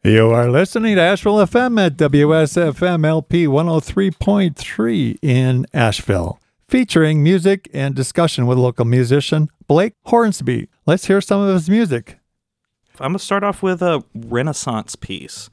You are listening to Asheville FM at WSFM LP 103.3 in Asheville, featuring music and discussion with local musician Blake Hornsby. Let's hear some of his music. I'm going to start off with a Renaissance piece.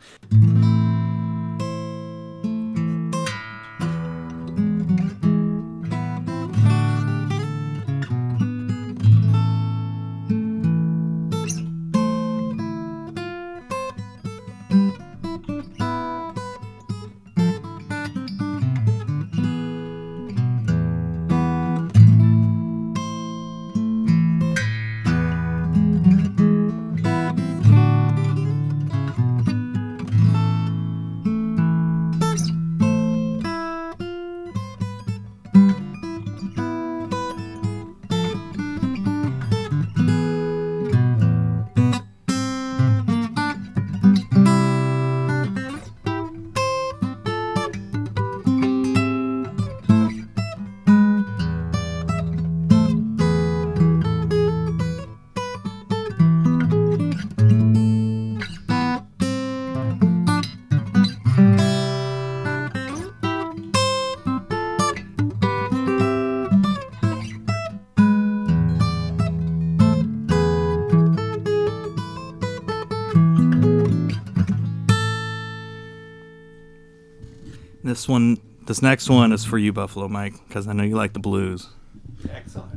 This next one is for you, Buffalo Mike, because I know you like the blues. Excellent.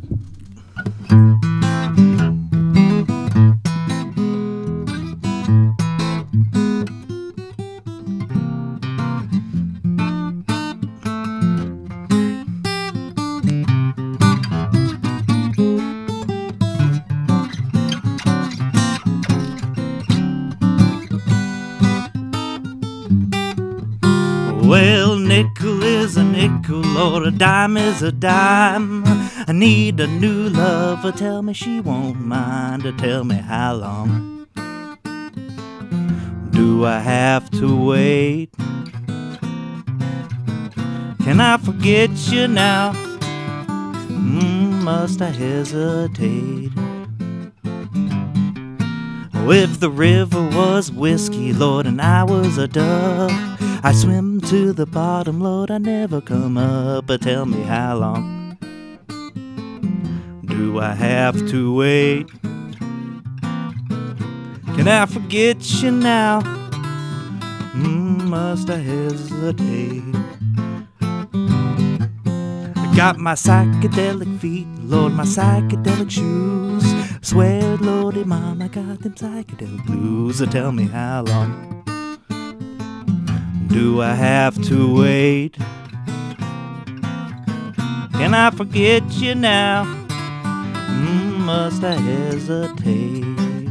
Well, nickel is a nickel, or a dime is a dime. I need a new lover, tell me she won't mind. Tell me how long do I have to wait? Can I forget you now? Must I hesitate? Oh, if the river was whiskey, Lord, and I was a dove, I swim to the bottom, Lord, I never come up. But tell me how long do I have to wait? Can I forget you now? Must I hesitate? I got my psychedelic feet, Lord, my psychedelic shoes. Swear, Lordy, Mom, I got them psychedelic blues. So tell me how long do I have to wait? Can I forget you now? Must I hesitate?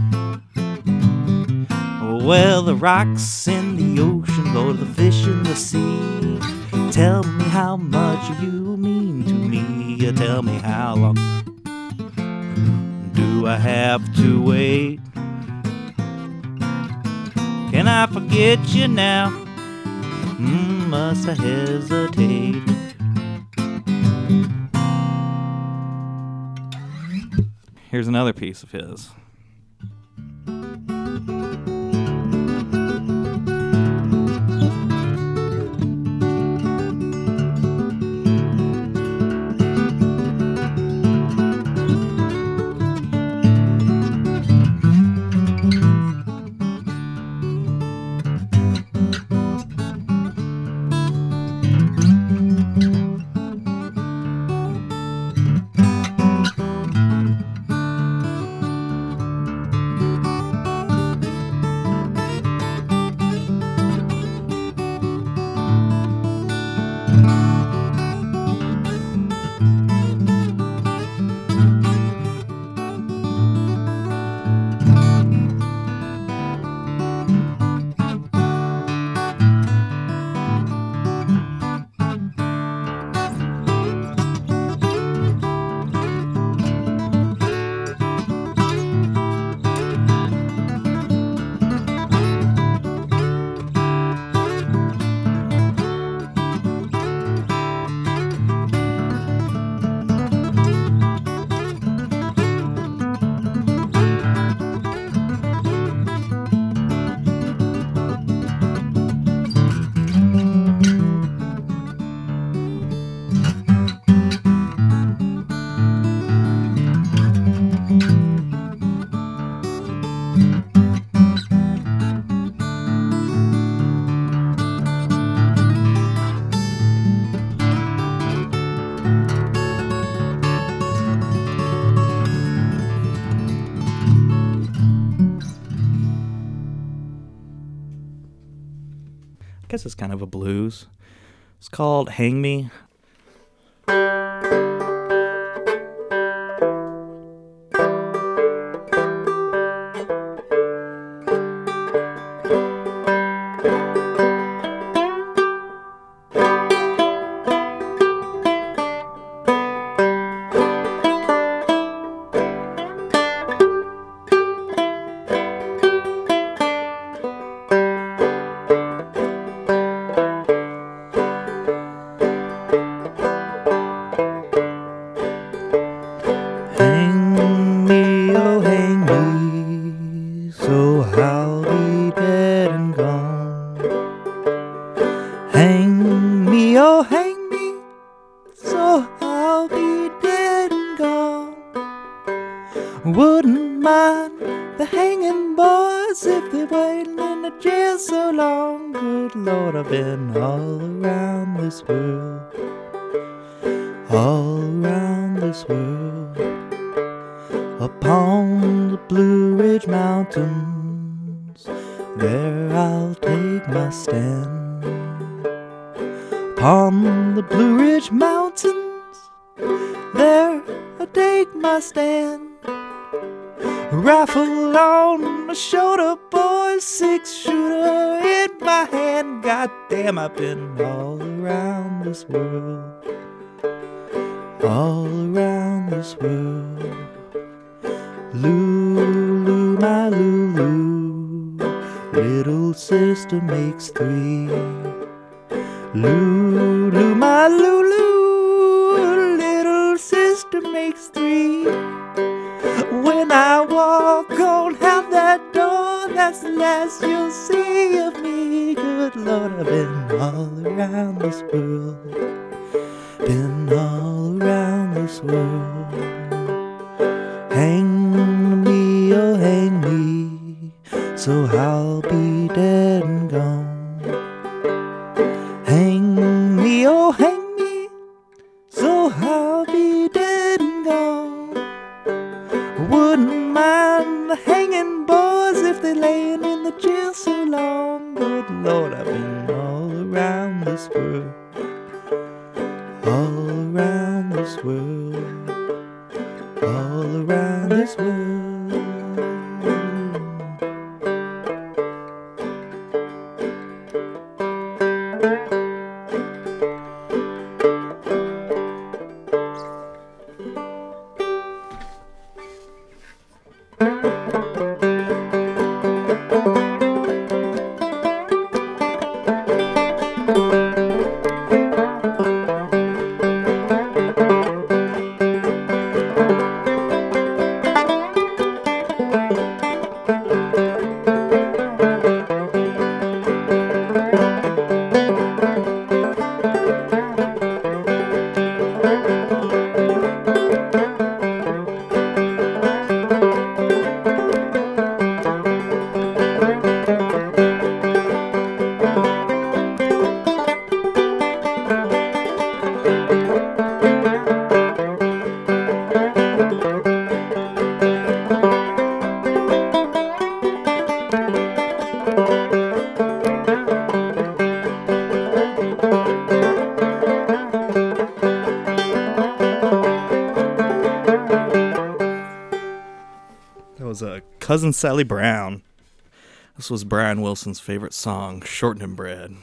Well, the rocks in the ocean, Lord, the fish in the sea, tell me how much you mean to me. Tell me how long do I have to wait? Can I forget you now? Must I hesitate? Here's another piece of his. guess it's kind of a blues. It's called Hang Me. Wouldn't mind the hanging boys if they're waiting in the jail so long. Good Lord, I've been all around this world, all around this world. Upon the Blue Ridge Mountains, there I'll take my stand. Upon the Blue Ridge Mountains, there I'll take my stand. Rifle on my shoulder, boys, 6-shooter in my hand. Goddamn, I've been all around this world, all around this world. Lulu, my Lulu, little sister makes three. Lulu, my Lulu, little sister makes three. When I walk on out that door, that's the last you'll see of me. Good Lord, I've been all around this world, been all around this world. Hang me, oh hang me, so I'll be dead and gone. Hang me, oh hang me, so I'll be dead and gone. Wouldn't mind the hanging boys if they're laying in the jail so long. Good Lord, I've been all around this world, all around this world, all around this world. Cousin Sally Brown. This was Brian Wilson's favorite song, Shortening Bread.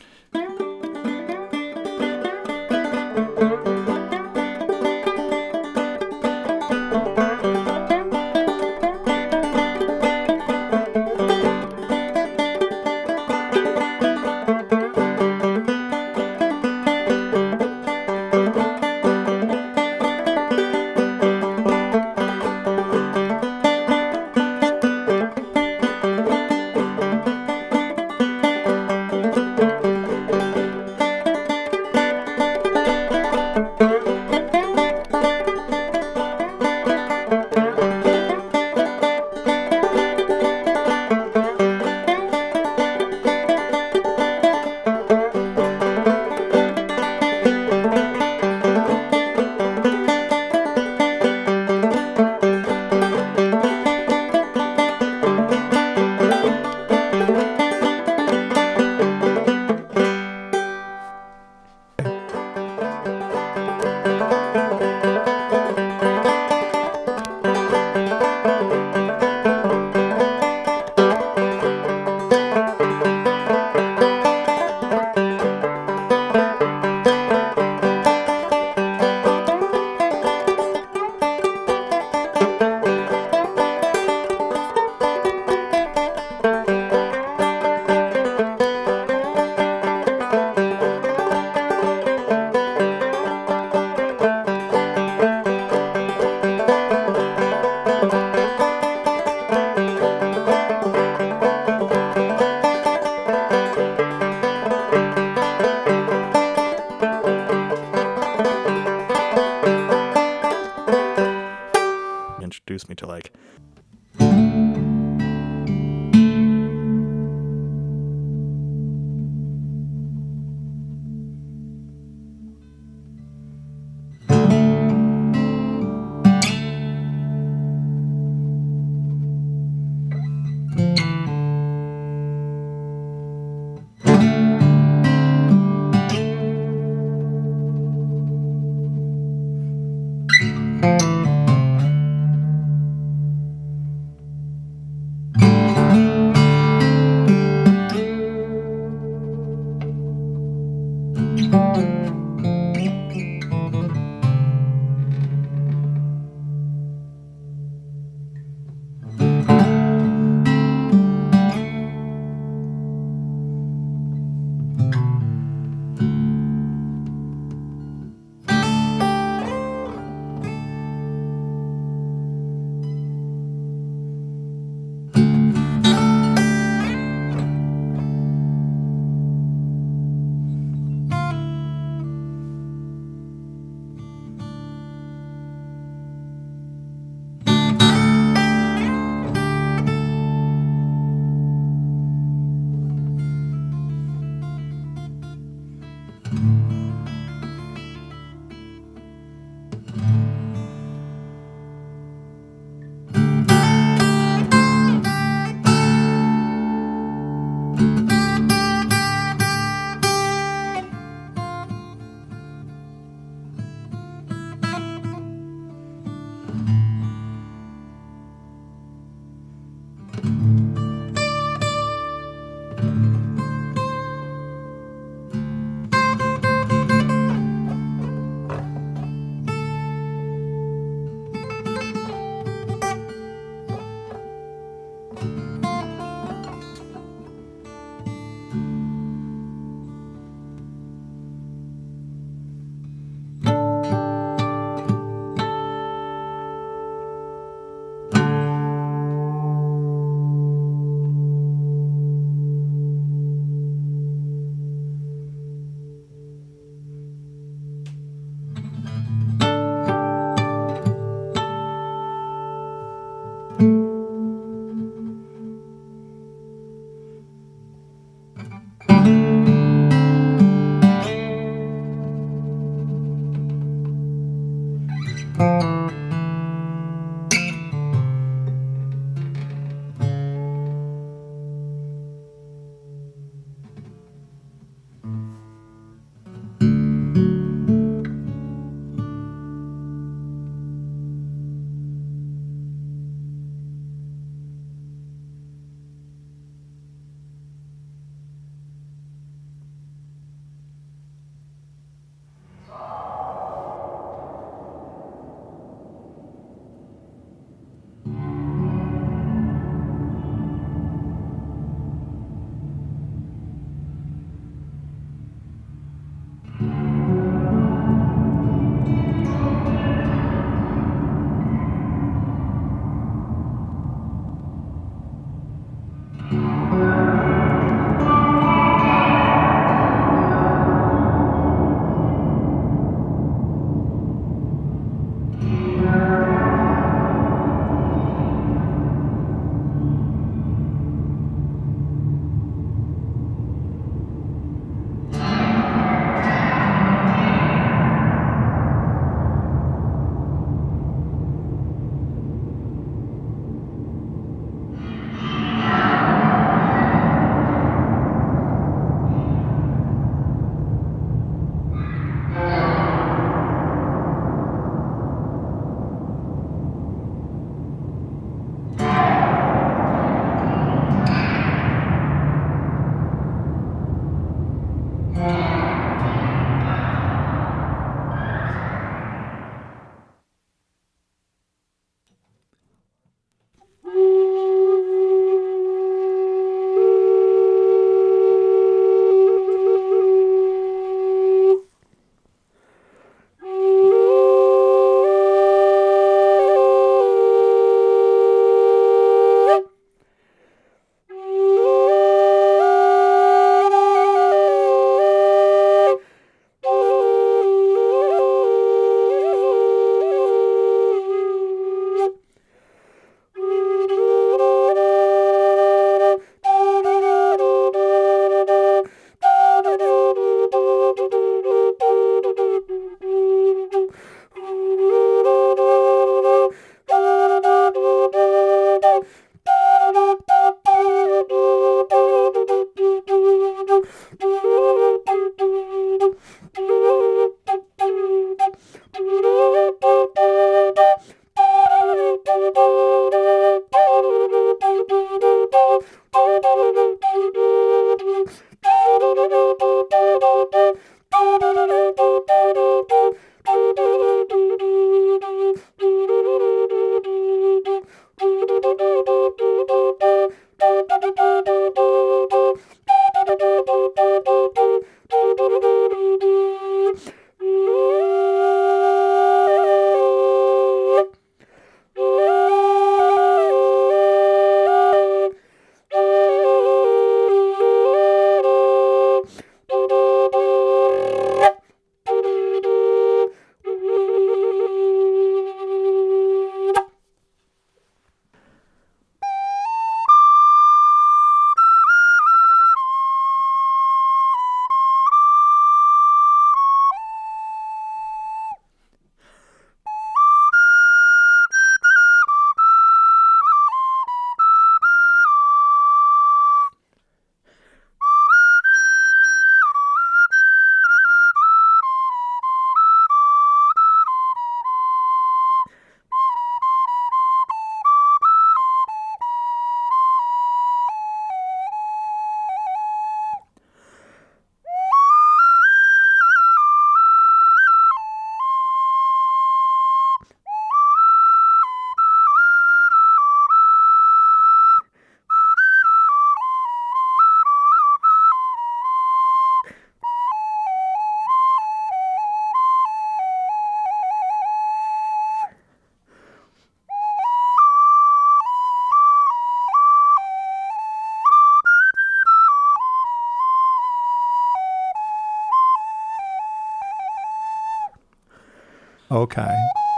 Okay.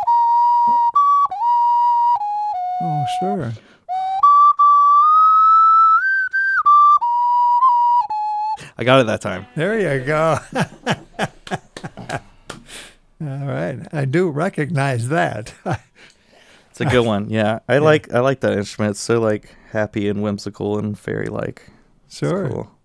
Oh, sure. I got it that time. There you go. All right. I do recognize that. It's a good one. Yeah. I like that instrument. It's so like happy and whimsical and fairy like. Sure. It's cool.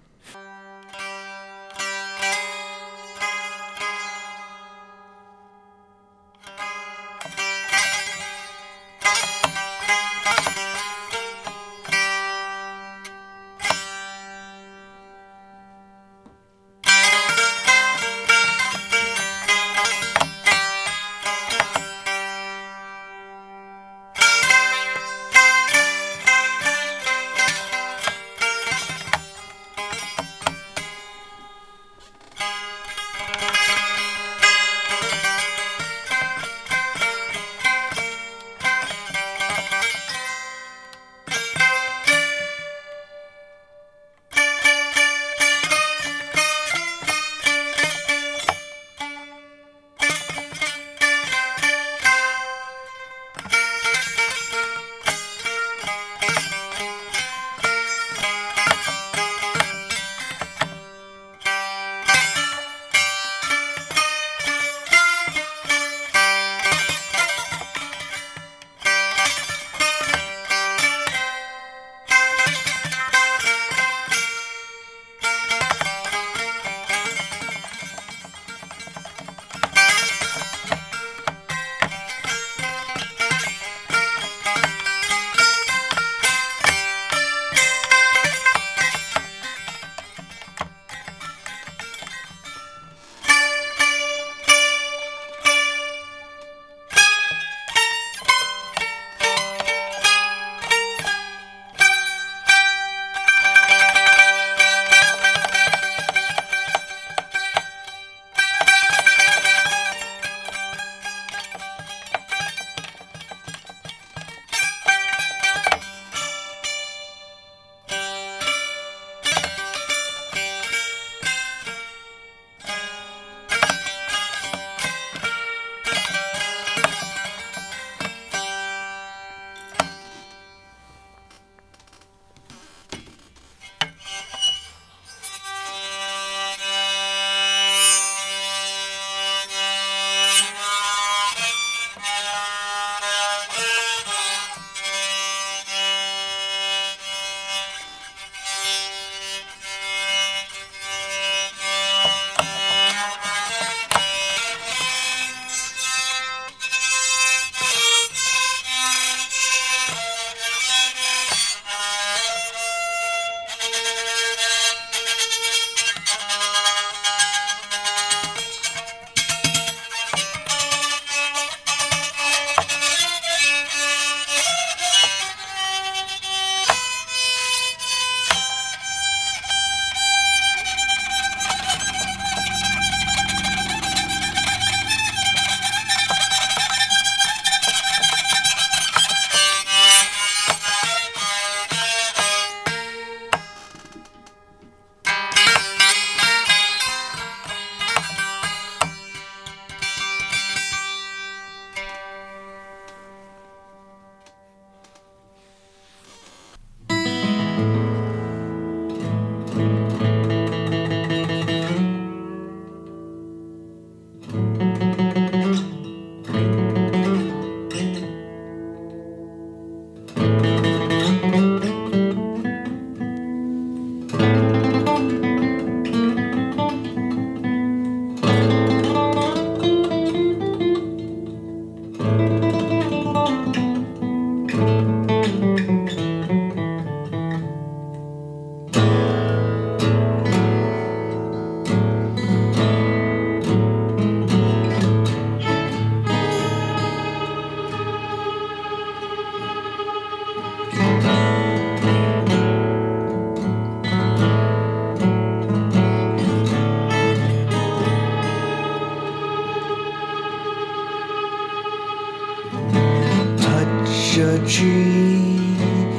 a tree,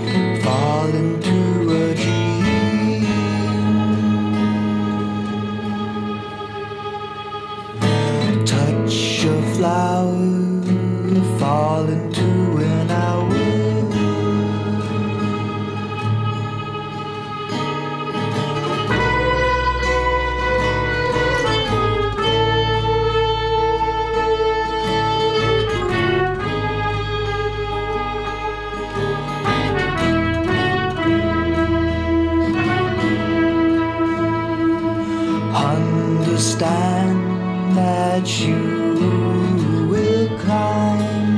fall into a dream. Touch a fly. understand that you will climb.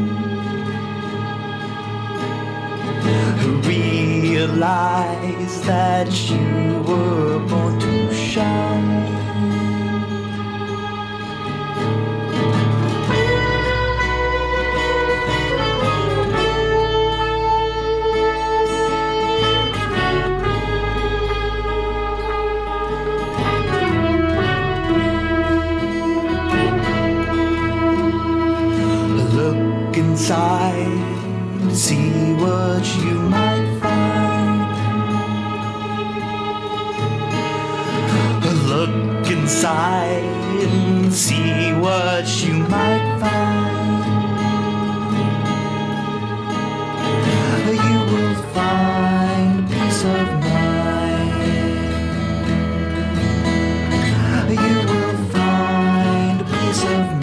Realize that you were born to shine. Look inside, see what you might find. Look inside and see what you might find. You will find peace of mind. You will find peace of mind.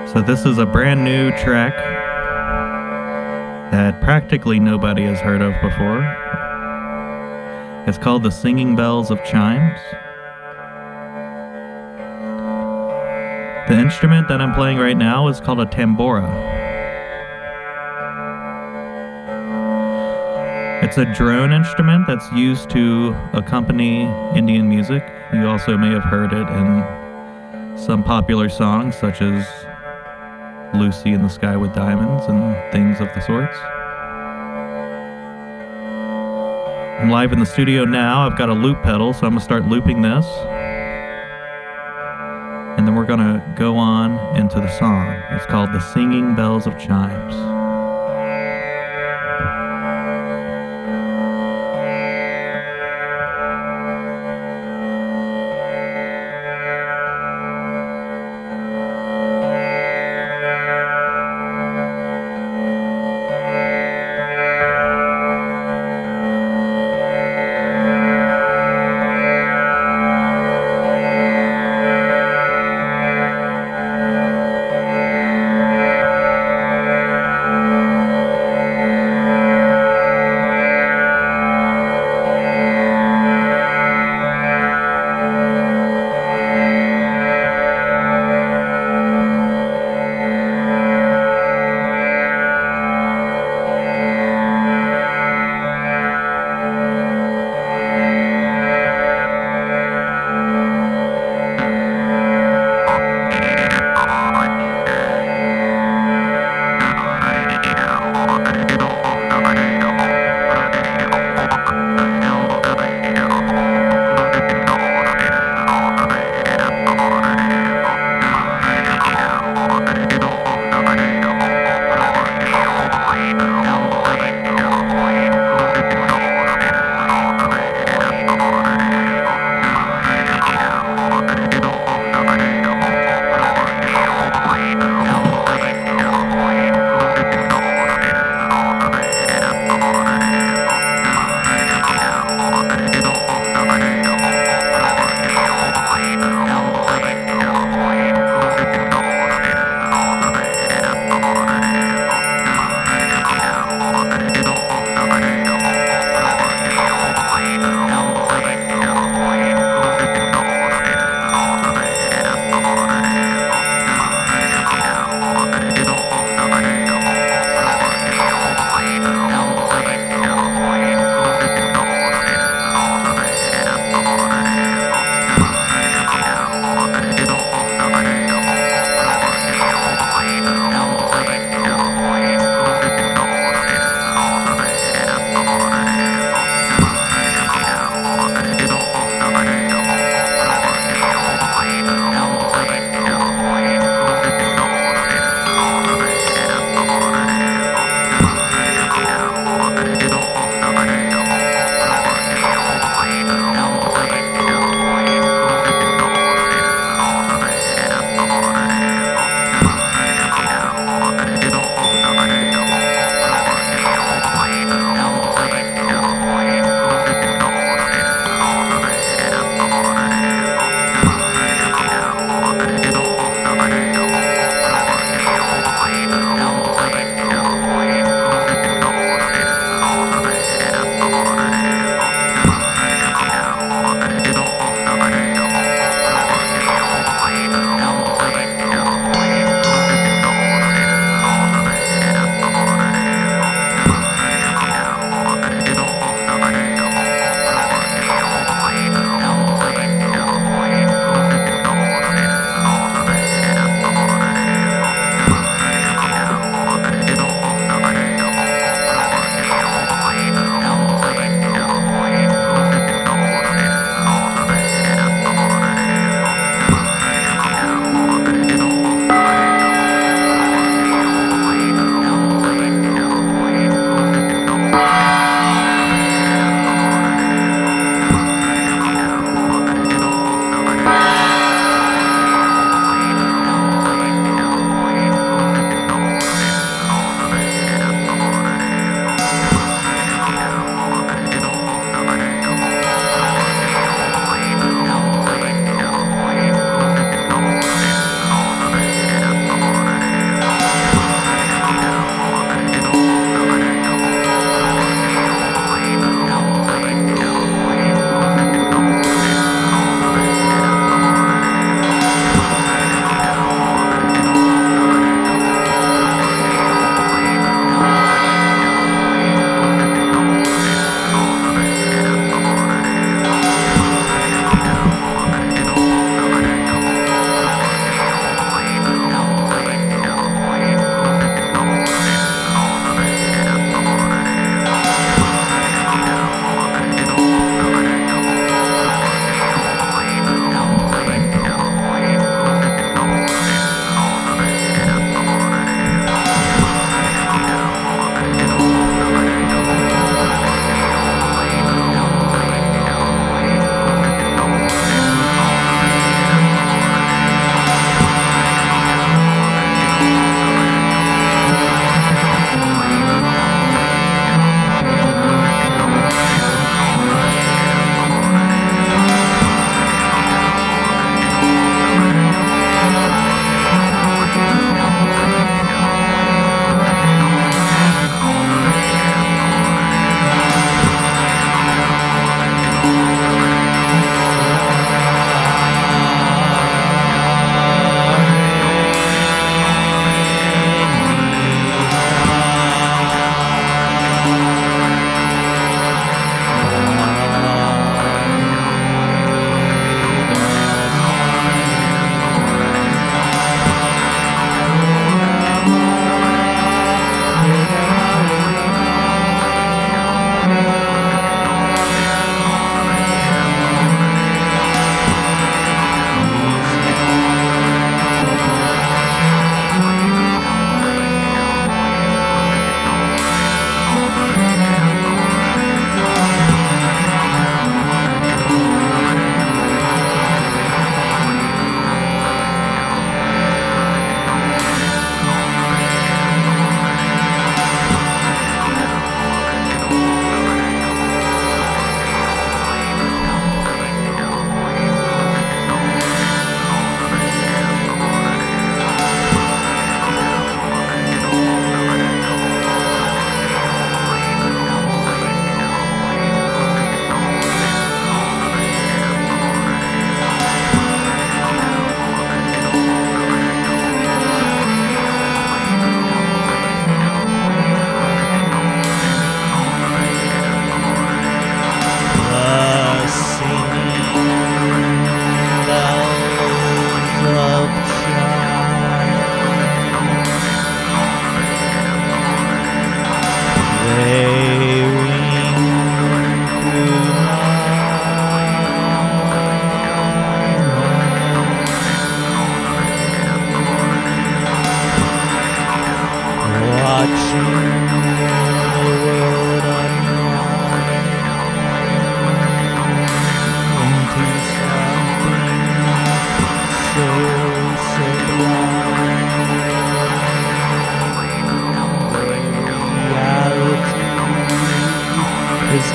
So this is a brand new track that practically nobody has heard of before. It's called The Singing Bells of Chimes. The instrument that I'm playing right now is called a tambora. It's a drone instrument that's used to accompany Indian music. You also may have heard it in some popular songs such as Lucy in the Sky with Diamonds and things of the sorts. I'm live in the studio now. I've got a loop pedal, so I'm going to start looping this. And then we're going to go on into the song. It's called The Singing Bells of Chimes.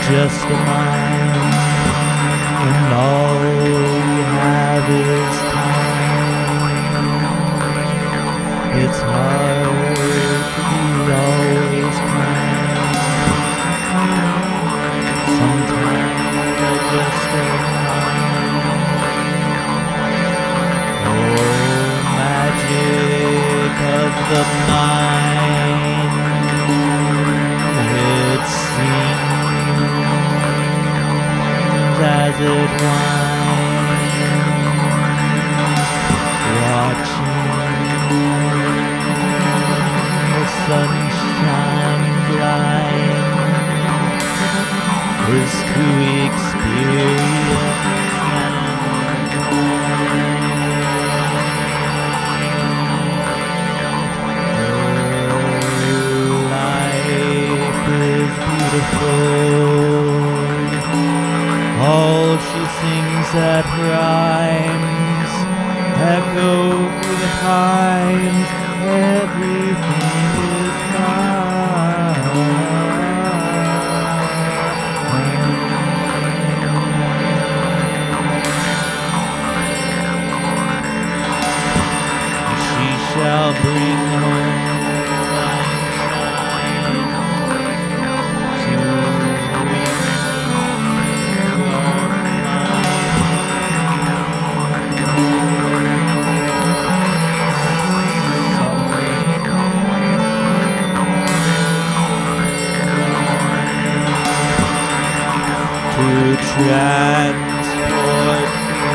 just a mind, and all we have is time. It's hard to be always kind. Sometimes I just don't mind. Oh, magic of the mind. It seems as it winds, watching the sunshine blind is to experience life is beautiful. All she sings that rhymes echo through the pines. Everything is She shall bring home sunshine to bring to transport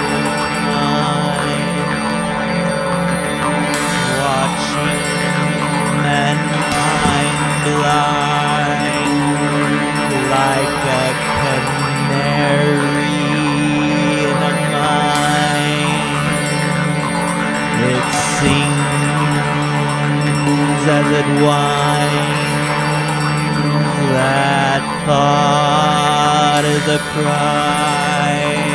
time, watching mankind blind like a canary in a mine. It sings as it winds, that thought is a cry,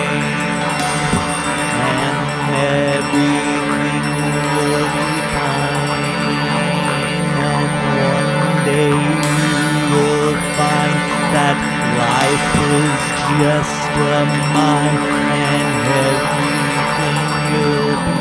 and everything will be fine, and one day you will find that life is just a mine, and everything will be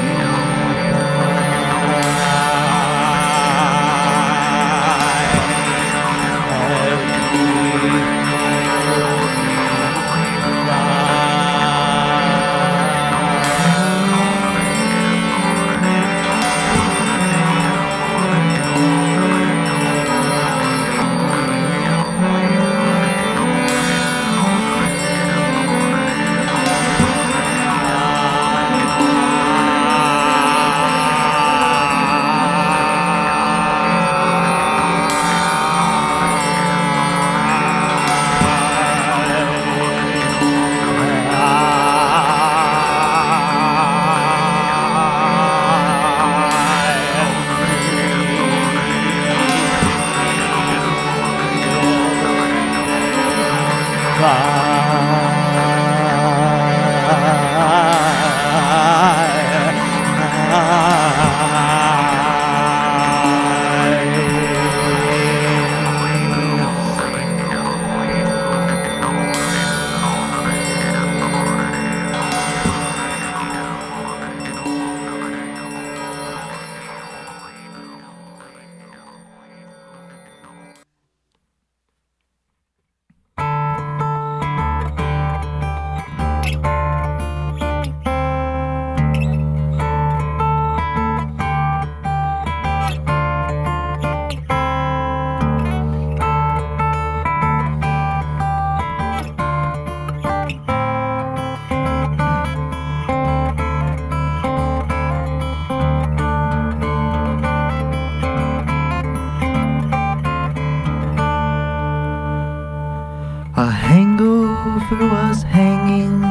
A hangover was hanging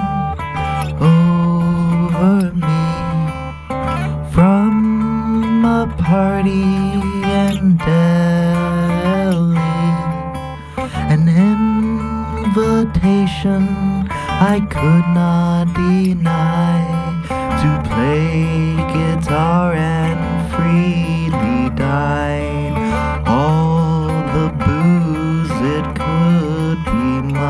over me from a party in Delhi. An invitation I could not deny to play guitar and freely dine. All the booze it could be mine.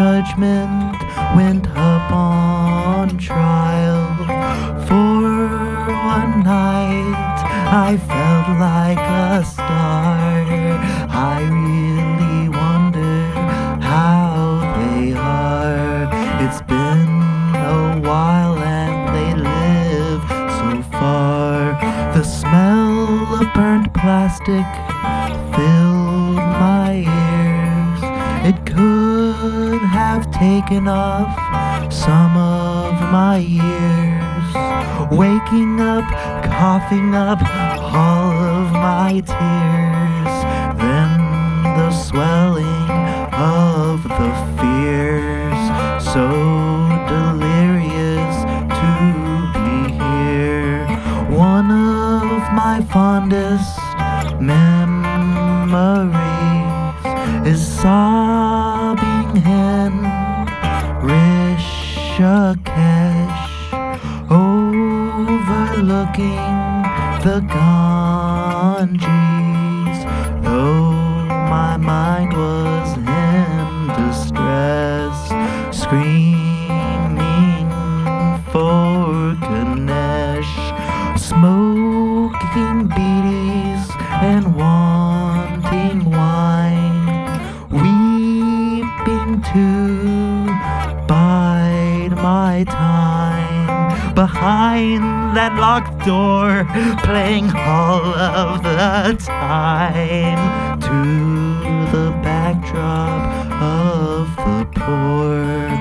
judgment went up on trial. For one night I felt like a star. I really wonder how they are. It's been a while and they live so far. The smell of burnt plastic filled my ears. It could have taken off some of my years. Waking up, coughing up all of my tears. Then the swelling of the fears. So delirious to be here. One of my fondest memories is sobbing in Rishikesh, overlooking the Ganges. Though my mind was in distress, screaming for Ganesh, smoking beaties and wanting wine, weeping to bide my time behind that locked door, playing all of the time to the backdrop of the poor,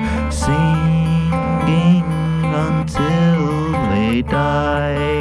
singing until they die.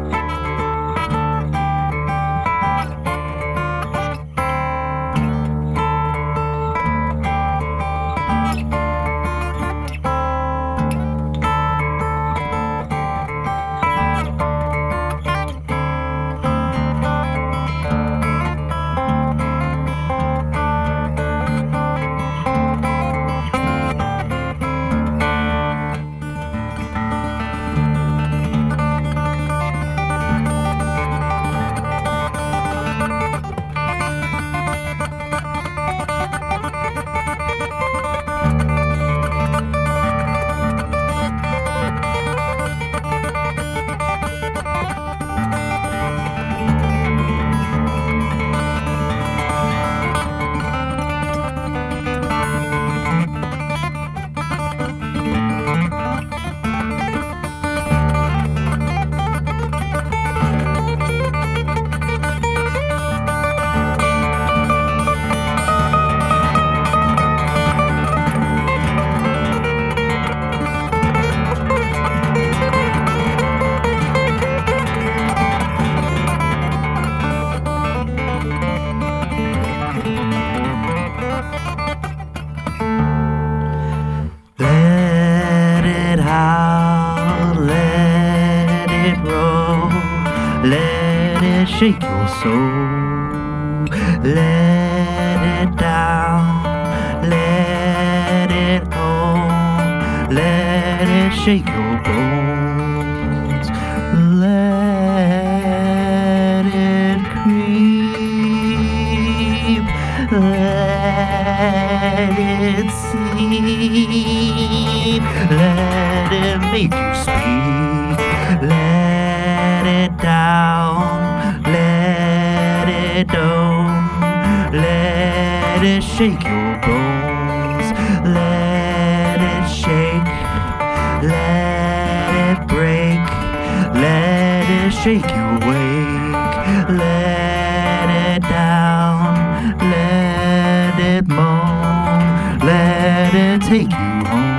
Shake your soul, let it down, let it home, let it shake your bones, let it creep, let it seep, let it make you speak, let it down, let it down, let it shake your bones, let it shake, let it break, let it shake you awake, let it down, let it moan, let it take you home.